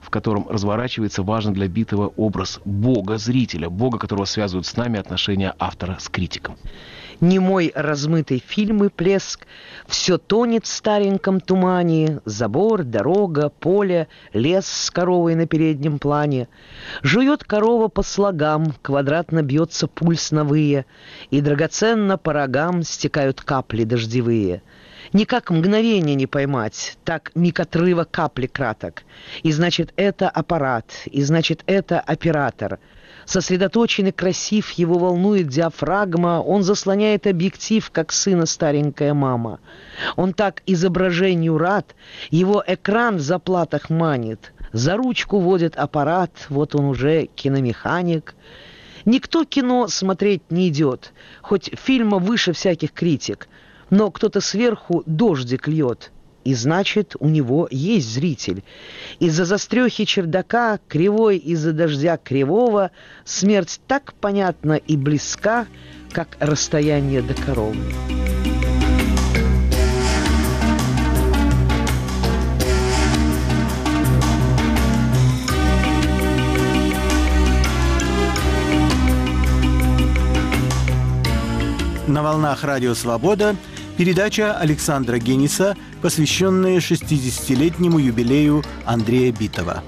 в котором разворачивается важный для Битова образ Бога, зрителя, Бога, которого связывают с нами отношения автора с критиком. Немой размытый фильм и плеск, все тонет в стареньком тумане, забор, дорога, поле, лес с коровой на переднем плане. Жует корова по слогам, квадратно бьется пульс на вые, и драгоценно по рогам стекают капли дождевые. Никак мгновение не поймать, так миг отрыва капли краток. И значит, это аппарат, и значит, это оператор. Сосредоточен и красив, его волнует диафрагма, он заслоняет объектив, как сына старенькая мама. Он так изображению рад, его экран в заплатах манит, за ручку водит аппарат, вот он уже киномеханик. Никто кино смотреть не идет, хоть фильма выше всяких критик, но кто-то сверху дождик льет. И значит, у него есть зритель. Из-за застрехи чердака, кривой из-за дождя кривого, смерть так понятна и близка, как расстояние до коровы. На волнах Радио Свобода передача Александра Гениса, посвященная шестидесятилетнему юбилею Андрея Битова.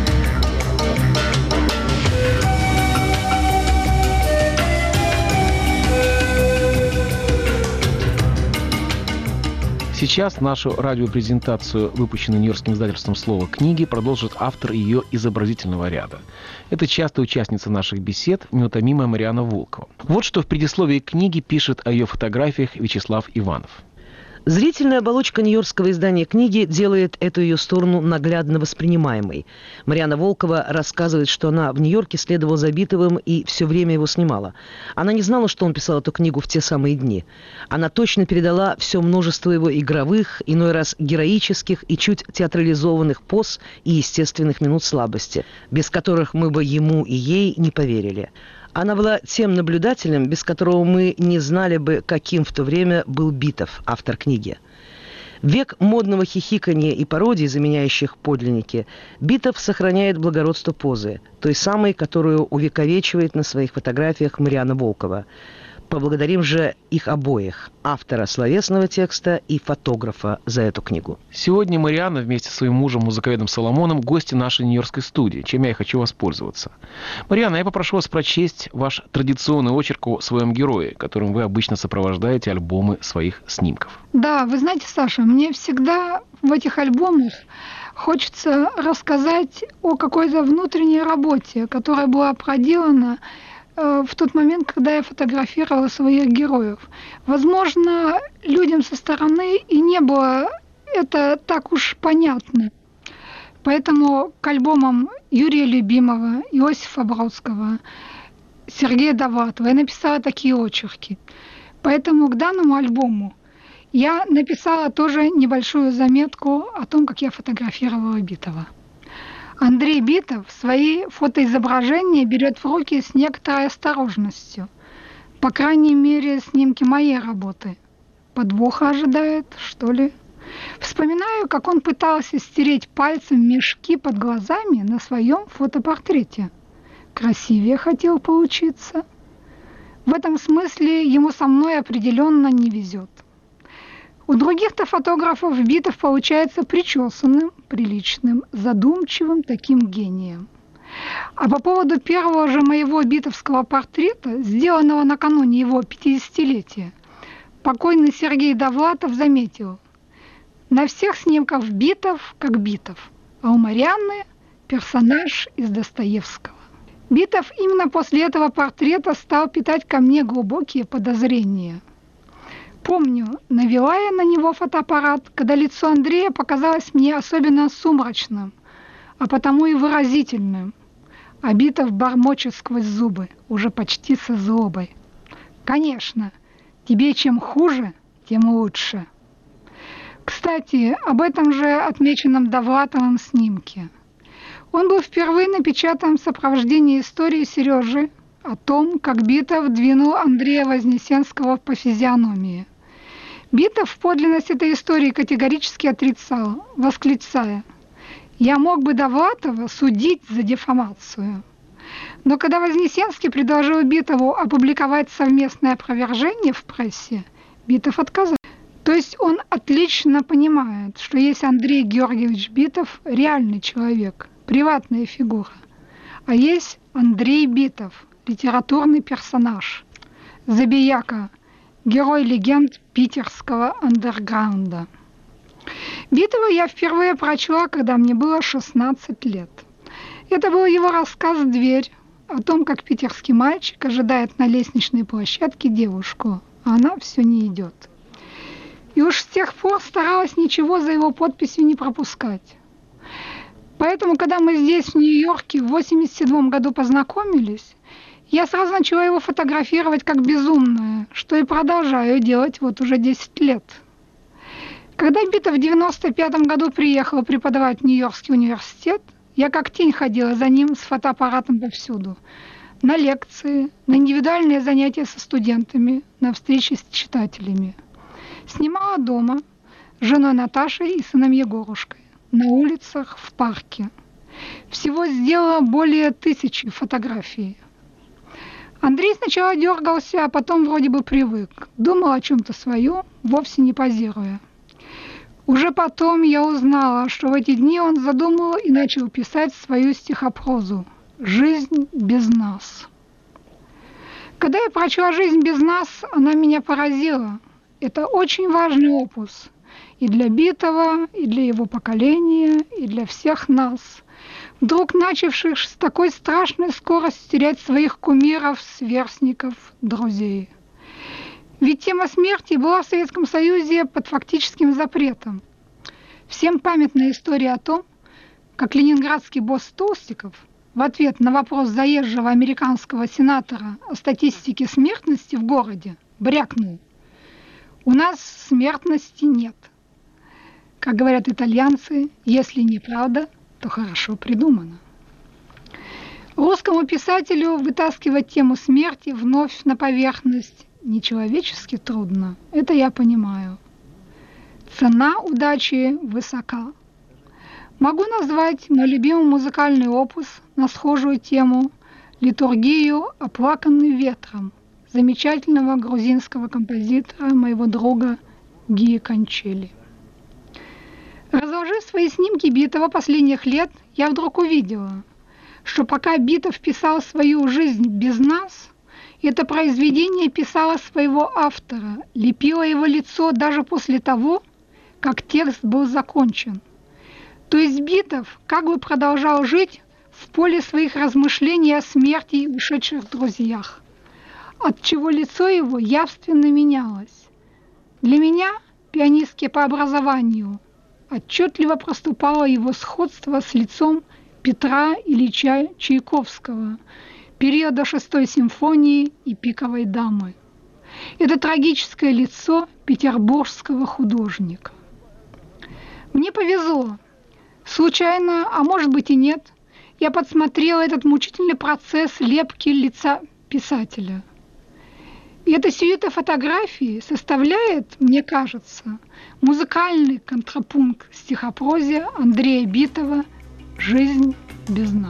Сейчас нашу радиопрезентацию, выпущенную Нью-Йоркским издательством «Слово книги», продолжит автор ее изобразительного ряда. Это частая участница наших бесед, неутомимая Марианна Волкова. Вот что в предисловии книги пишет о ее фотографиях Вячеслав Иванов. Зрительная оболочка нью-йоркского издания книги делает эту ее сторону наглядно воспринимаемой. Марианна Волкова рассказывает, что она в Нью-Йорке следовала за Битовым и все время его снимала. Она не знала, что он писал эту книгу в те самые дни. Она точно передала все множество его игровых, иной раз героических и чуть театрализованных поз и естественных минут слабости, без которых мы бы ему и ей не поверили. Она была тем наблюдателем, без которого мы не знали бы, каким в то время был Битов, автор книги. В век модного хихиканья и пародий, заменяющих подлинники, Битов сохраняет благородство позы, той самой, которую увековечивает на своих фотографиях Марианна Волкова. Поблагодарим же их обоих, автора словесного текста и фотографа, за эту книгу. Сегодня Марианна вместе со своим мужем, музыковедом Соломоном, гости нашей нью-йоркской студии, чем я и хочу воспользоваться. Марианна, я попрошу вас прочесть ваш традиционный очерк о своем герое, которым вы обычно сопровождаете альбомы своих снимков. Да, вы знаете, Саша, мне всегда в этих альбомах хочется рассказать о какой-то внутренней работе, которая была проделана в тот момент, когда я фотографировала своих героев. Возможно, людям со стороны и не было это так уж понятно. Поэтому к альбомам Юрия Любимого, Иосифа Бродского, Сергея Довлатова я написала такие очерки. Поэтому к данному альбому я написала тоже небольшую заметку о том, как я фотографировала Битова. Андрей Битов свои фотоизображения берет в руки с некоторой осторожностью. По крайней мере, снимки моей работы. Подвоха ожидает, что ли? Вспоминаю, как он пытался стереть пальцем мешки под глазами на своем фотопортрете. Красивее хотел получиться. В этом смысле ему со мной определенно не везет. У других-то фотографов Битов получается причесанным, приличным, задумчивым таким гением. А по поводу первого же моего битовского портрета, сделанного накануне его пятидесятилетия, покойный Сергей Довлатов заметил: на всех снимках Битов как Битов, а у Марианны персонаж из Достоевского. Битов именно после этого портрета стал питать ко мне глубокие подозрения. Помню, навела я на него фотоаппарат, когда лицо Андрея показалось мне особенно сумрачным, а потому и выразительным. А Битов бормочет сквозь зубы, уже почти со злобой: «Конечно, тебе чем хуже, тем лучше». Кстати, об этом же отмеченном Довлатовым снимке. Он был впервые напечатан в сопровождении истории Сережи о том, как Битов двинул Андрея Вознесенского по физиономии. Битов подлинность этой истории категорически отрицал, восклицая: Я мог бы Довлатова судить за дефамацию. Но когда Вознесенский предложил Битову опубликовать совместное опровержение в прессе, Битов отказал. То есть он отлично понимает, что есть Андрей Георгиевич Битов реальный человек, приватная фигура, а есть Андрей Битов, литературный персонаж, забияка, герой легенд питерского андерграунда. Битова я впервые прочла, когда мне было шестнадцать лет. Это был его рассказ «Дверь» о том, как питерский мальчик ожидает на лестничной площадке девушку, а она все не идет. И уж с тех пор старалась ничего за его подписью не пропускать. Поэтому, когда мы здесь, в Нью-Йорке, в восемьдесят седьмом году познакомились, я сразу начала его фотографировать как безумная, что и продолжаю делать вот уже десять лет. Когда Битов в девяносто пятом году приехал преподавать в Нью-Йоркский университет, я как тень ходила за ним с фотоаппаратом повсюду. На лекции, на индивидуальные занятия со студентами, на встречи с читателями. Снимала дома с женой Наташей и сыном Егорушкой, на улицах, в парке. Всего сделала более тысячи фотографий. Андрей сначала дергался, а потом вроде бы привык. Думал о чем-то своем, вовсе не позируя. Уже потом я узнала, что в эти дни он задумал и начал писать свою стихопрозу «Жизнь без нас». Когда я прочла «Жизнь без нас», она меня поразила. Это очень важный опус и для Битова, и для его поколения, и для всех нас, вдруг начавших с такой страшной скоростью терять своих кумиров, сверстников, друзей. Ведь тема смерти была в Советском Союзе под фактическим запретом. Всем памятна история о том, как ленинградский босс Толстиков в ответ на вопрос заезжего американского сенатора о статистике смертности в городе брякнул: «У нас смертности нет. Как говорят итальянцы, если неправда, то хорошо придумано». Русскому писателю вытаскивать тему смерти вновь на поверхность нечеловечески трудно. Это я понимаю. Цена удачи высока. Могу назвать мой любимый музыкальный опус на схожую тему «Литургию, оплаканный ветром» замечательного грузинского композитора, моего друга Гии Кончели. Разложив свои снимки Битова последних лет, я вдруг увидела, что пока Битов писал свою «Жизнь без нас», это произведение писало своего автора, лепило его лицо даже после того, как текст был закончен. То есть Битов как бы продолжал жить в поле своих размышлений о смерти и ушедших друзьях, отчего лицо его явственно менялось. Для меня, пианистки по образованию, отчетливо проступало его сходство с лицом Петра Ильича Чайковского, периода шестой симфонии и «Пиковой дамы». Это трагическое лицо петербургского художника. Мне повезло. Случайно, а может быть и нет, я подсмотрела этот мучительный процесс лепки лица писателя. И эта сюита фотографий составляет, мне кажется, музыкальный контрапункт стихопрозе Андрея Битова «Жизнь без нас».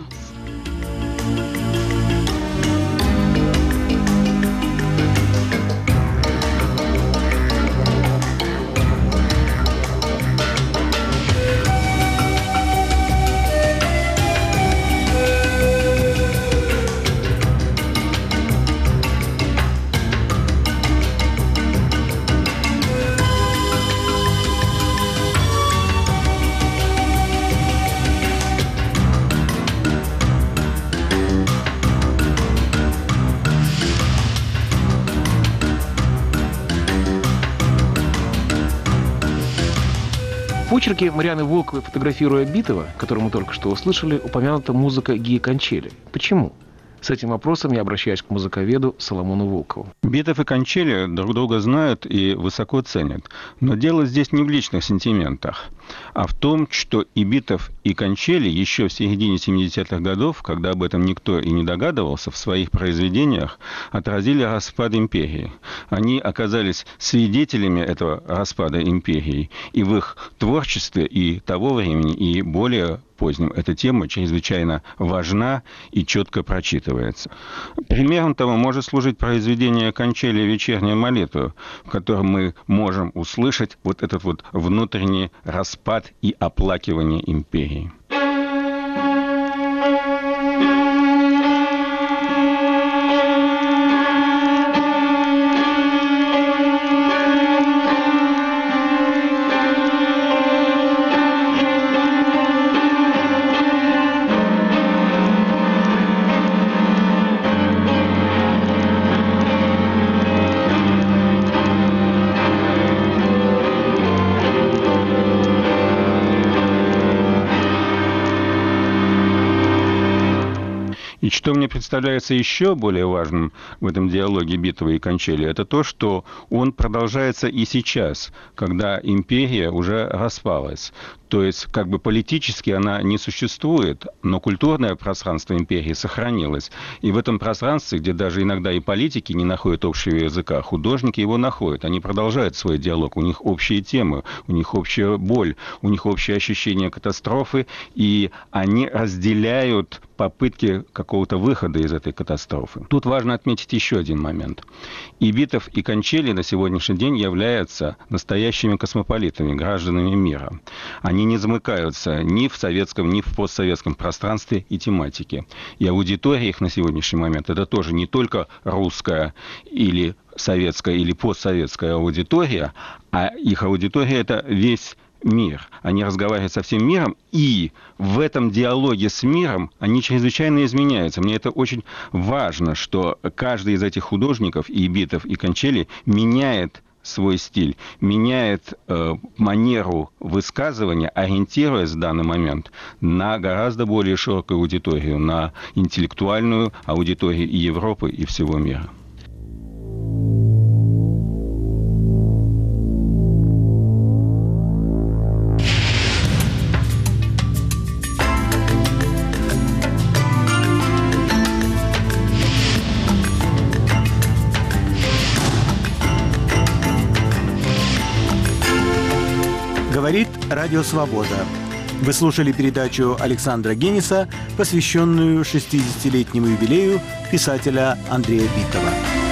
В почерке Марианы Волковой, фотографируя Битова, который мы только что услышали, упомянута музыка Гии Кончели. Почему? С этим вопросом я обращаюсь к музыковеду Соломону Волкову. Битов и Кончели друг друга знают и высоко ценят. Но дело здесь не в личных сентиментах, а в том, что и Битов, и Кончели еще в середине семидесятых годов, когда об этом никто и не догадывался, в своих произведениях отразили распад империи. Они оказались свидетелями этого распада империи, и в их творчестве и того времени, и более позднем эта тема чрезвычайно важна и четко прочитывается. Примером того может служить произведение Кончели «Вечерняя молитва», в котором мы можем услышать вот этот вот внутренний распад и оплакивание империи. И что мне представляется еще более важным в этом диалоге Битова и Кончели, это то, что он продолжается и сейчас, когда империя уже распалась. То есть, как бы политически она не существует, но культурное пространство империи сохранилось. И в этом пространстве, где даже иногда и политики не находят общего языка, художники его находят. Они продолжают свой диалог. У них общие темы, у них общая боль, у них общее ощущение катастрофы, и они разделяют попытки какого-то выхода из этой катастрофы. Тут важно отметить еще один момент. И Битов, и Кончели на сегодняшний день являются настоящими космополитами, гражданами мира. Они не замыкаются ни в советском, ни в постсоветском пространстве и тематике. И аудитория их на сегодняшний момент — это тоже не только русская или советская или постсоветская аудитория, а их аудитория — это весь мир. Они разговаривают со всем миром, и в этом диалоге с миром они чрезвычайно изменяются. Мне это очень важно, что каждый из этих художников, и Битов, и Кончели, меняет свой стиль, меняет э, манеру высказывания, ориентируясь в данный момент на гораздо более широкую аудиторию, на интеллектуальную аудиторию и Европы, и всего мира. Говорит Радио Свобода. Вы слушали передачу Александра Гениса, посвященную шестидесятилетнему юбилею писателя Андрея Битова.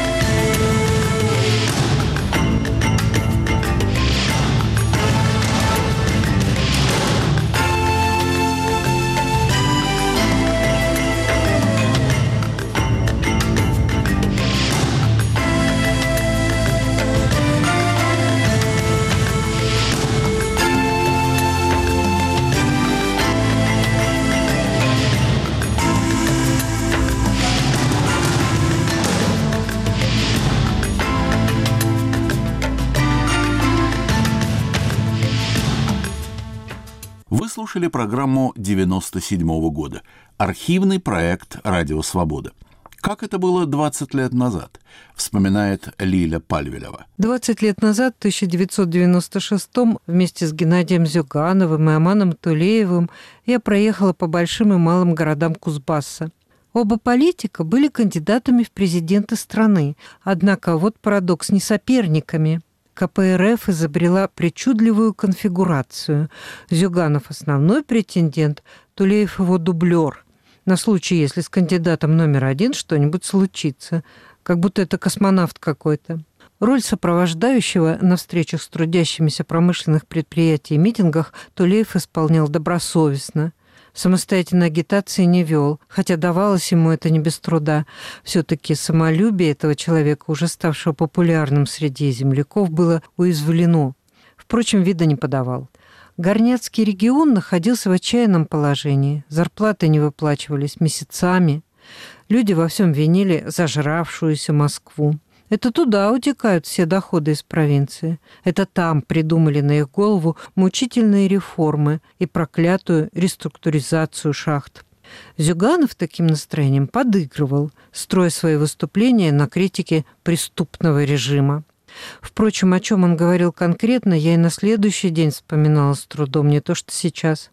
Вы слушали программу девяносто седьмого года, архивный проект «Радио Свобода». Как это было двадцать лет назад, вспоминает Лиля Пальвелева. двадцать лет назад, в тысяча девятьсот девяносто шестом, вместе с Геннадием Зюгановым и Аманом Тулеевым я проехала по большим и малым городам Кузбасса. Оба политика были кандидатами в президенты страны, однако вот парадокс, не соперниками. ка пэ эр эф изобрела причудливую конфигурацию. Зюганов – основной претендент, Тулеев – его дублер. На случай, если с кандидатом номер один что-нибудь случится. Как будто это космонавт какой-то. Роль сопровождающего на встречах с трудящимися промышленных предприятий и митингах Тулеев исполнял добросовестно. Самостоятельной агитации не вел, хотя давалось ему это не без труда. Все-таки самолюбие этого человека, уже ставшего популярным среди земляков, было уязвлено. Впрочем, вида не подавал. Горняцкий регион находился в отчаянном положении. Зарплаты не выплачивались месяцами. Люди во всем винили зажравшуюся Москву. Это туда утекают все доходы из провинции. Это там придумали на их голову мучительные реформы и проклятую реструктуризацию шахт. Зюганов таким настроением подыгрывал, строя свои выступления на критике преступного режима. Впрочем, о чем он говорил конкретно, я и на следующий день вспоминала с трудом, не то что сейчас.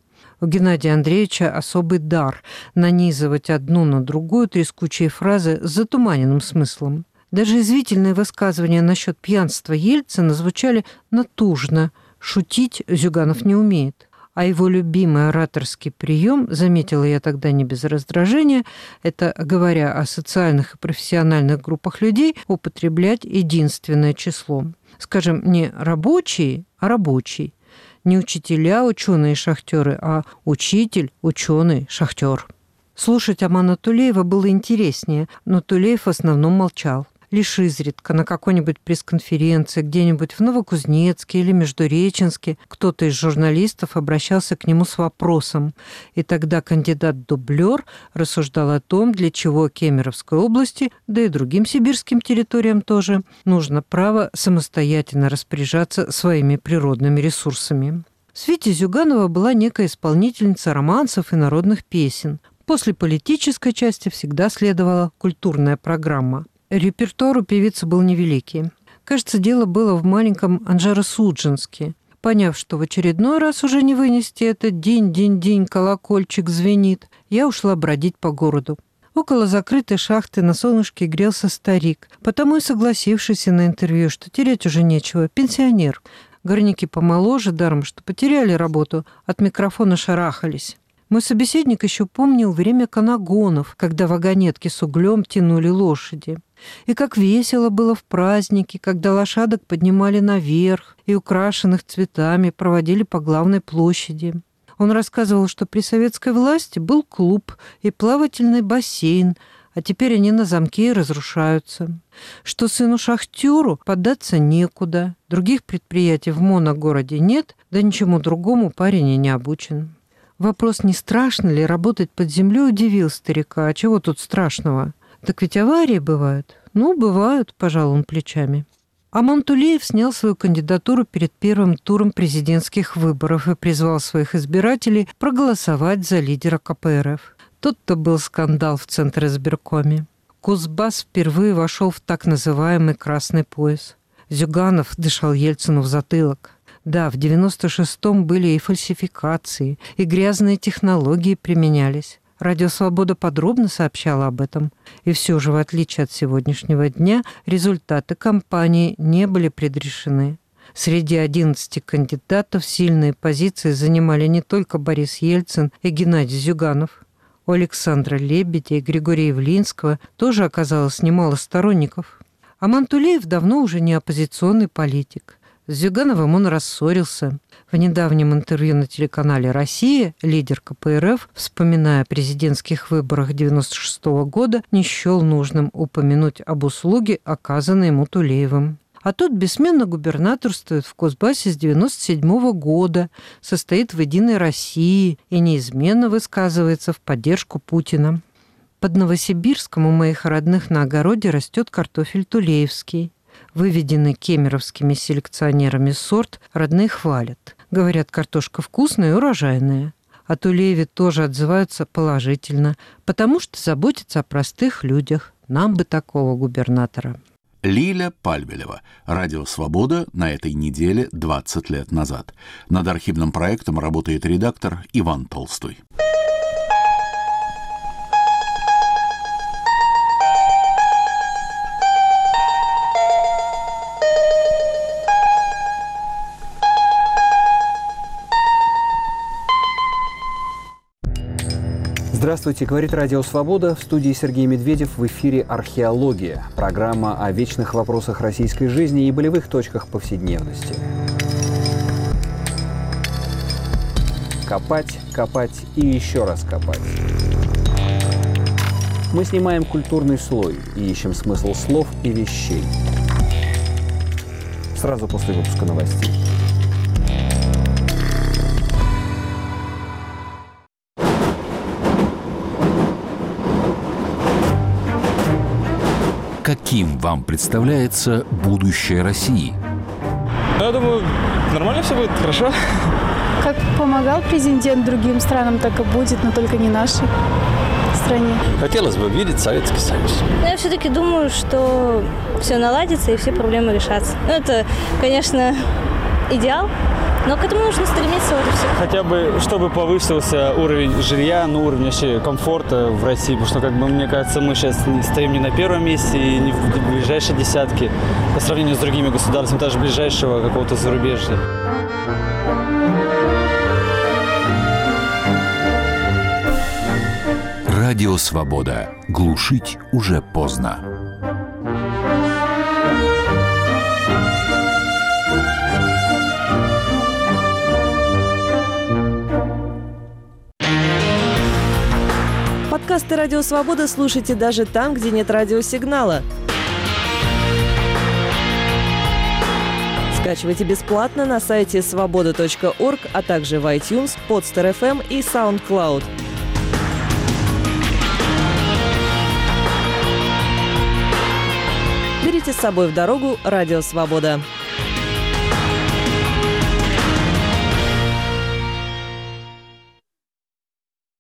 У Геннадия Андреевича особый дар – нанизывать одну на другую трескучие фразы с затуманенным смыслом. Даже извительные высказывания насчет пьянства Ельцина звучали натужно. Шутить Зюганов не умеет. А его любимый ораторский прием, заметила я тогда не без раздражения, это, говоря о социальных и профессиональных группах людей, употреблять единственное число. Скажем, не рабочий, а рабочий. Не учителя, ученые, шахтеры, а учитель, ученый, шахтер. Слушать Амана Тулеева было интереснее, но Тулеев в основном молчал. Лишь изредка на какой-нибудь пресс-конференции где-нибудь в Новокузнецке или Междуреченске кто-то из журналистов обращался к нему с вопросом, и тогда кандидат-дублер рассуждал о том, для чего Кемеровской области, да и другим сибирским территориям тоже, нужно право самостоятельно распоряжаться своими природными ресурсами. В свите Зюганова была некая исполнительница романсов и народных песен. После политической части всегда следовала культурная программа. Репертуар у певицы был невеликий. Кажется, дело было в маленьком Анжеро-Судженске. Поняв, что в очередной раз уже не вынести этот день-день-день колокольчик звенит, я ушла бродить по городу. Около закрытой шахты на солнышке грелся старик, потому и согласившийся на интервью, что терять уже нечего, пенсионер. Горняки помоложе, даром, что потеряли работу, от микрофона шарахались. Мой собеседник еще помнил время канагонов, когда вагонетки с углем тянули лошади. И как весело было в праздники, когда лошадок поднимали наверх и украшенных цветами проводили по главной площади. Он рассказывал, что при советской власти был клуб и плавательный бассейн, а теперь они на замке и разрушаются. Что сыну-шахтеру податься некуда, других предприятий в моногороде нет, да ничему другому парень и не обучен. Вопрос, не страшно ли работать под землей, удивил старика. А чего тут страшного? Так ведь аварии бывают. Ну, бывают, пожал он плечами. Аман Тулеев снял свою кандидатуру перед первым туром президентских выборов и призвал своих избирателей проголосовать за лидера ка пэ эр эф. Тот-то был скандал в Центризбиркоме. Кузбасс впервые вошел в так называемый «красный пояс». Зюганов дышал Ельцину в затылок. Да, в девяносто шестом были и фальсификации, и грязные технологии применялись. Радио «Свобода» подробно сообщала об этом. И все же, в отличие от сегодняшнего дня, результаты кампании не были предрешены. Среди одиннадцати кандидатов сильные позиции занимали не только Борис Ельцин и Геннадий Зюганов. У Александра Лебедя и Григория Явлинского тоже оказалось немало сторонников. Аман Тулеев давно уже не оппозиционный политик. С Зюгановым он рассорился. В недавнем интервью на телеканале «Россия» лидер ка пэ эр эф, вспоминая о президентских выборах девяносто шестого года, не счел нужным упомянуть об услуге, оказанной ему Тулеевым. А тот бессменно губернаторствует в Кузбассе с девяносто седьмого года, состоит в «Единой России» и неизменно высказывается в поддержку Путина. Под Новосибирском у моих родных на огороде растет картофель тулеевский. Выведенный кемеровскими селекционерами сорт родные хвалят. Говорят, картошка вкусная и урожайная. О Тулееве тоже отзываются положительно, потому что заботятся о простых людях. Нам бы такого губернатора. Лиля Пальвелева. Радио «Свобода» на этой неделе двадцать лет назад. Над архивным проектом работает редактор Иван Толстой. Здравствуйте, говорит Радио «Свобода». В студии Сергей Медведев, в эфире «Археология». Программа о вечных вопросах российской жизни и болевых точках повседневности. Копать, копать и еще раз копать. Мы снимаем культурный слой и ищем смысл слов и вещей. Сразу после выпуска новостей. Каким вам представляется будущее России? Я думаю, нормально все будет, хорошо. Как помогал президент другим странам, так и будет, но только не нашей стране. Хотелось бы видеть Советский Союз. Я все-таки думаю, что все наладится и все проблемы решатся. Ну, это, конечно, идеал, Но к этому нужно стремиться, вот и все. Хотя бы, чтобы повысился уровень жилья, ну, уровень вообще комфорта в России. Потому что, как бы, мне кажется, мы сейчас стоим не на первом месте и не в ближайшей десятке по сравнению с другими государствами, даже ближайшего какого-то зарубежья. Радио «Свобода». Глушить уже поздно. Подкасты «Радио Свобода» слушайте даже там, где нет радиосигнала. Скачивайте бесплатно на сайте свобода точка орг, а также в iTunes, Podster эф эм и SoundCloud. Берите с собой в дорогу «Радио Свобода».